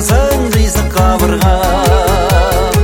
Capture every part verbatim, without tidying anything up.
қайдасың қисық қабырғам.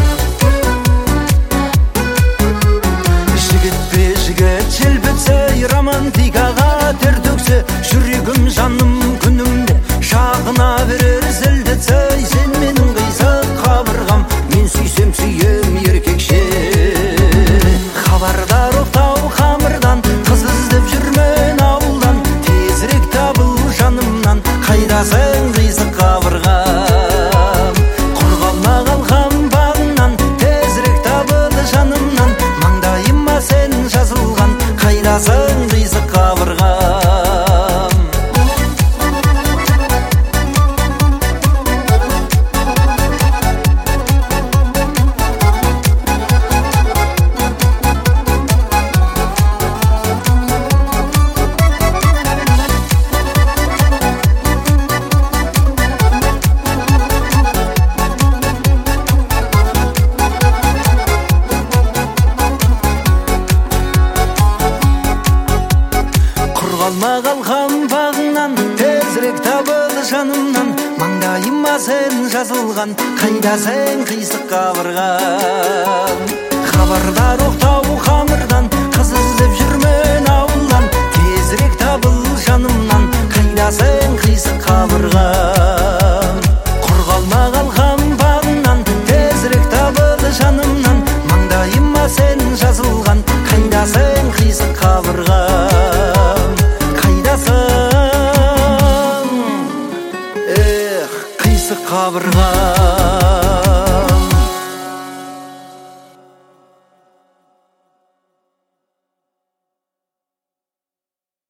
Жігіт пе жігіт желпітсе, романтикаға тер төксе, жүрегім жаным күнімде шағына берер сілтетсе, сен менің қисық қабырғам, мен сүйсем сүйем еркекше. Хабардар оқтау қамырдан, қыз іздеп жүрмен ауылдан, тезірек табыл жанымнан, қайдасың қисық қабырғам. Құр қалма қалқам бағыңнан, тезірек табыл жанымнан, маңдайыма сен жазылған, қайдасың қисық қабырғам. Қалма қалқам бағыңнан, тезірек табыл жанымнан, маңдайыма сен жазылған, қайдасың қисық қабырғам. Хабардар оқтау қамырдан, қыз іздеп жүрмен ауылдан, тезірек табыл жанымнан, қайдасың қисық қабырғам. Құр қалма қалқам бағыңнан, тезірек табыл жанымнан, маңдайыма сен жазылған, қайдасың қисық қабырғам. Эх, қисық қабырға.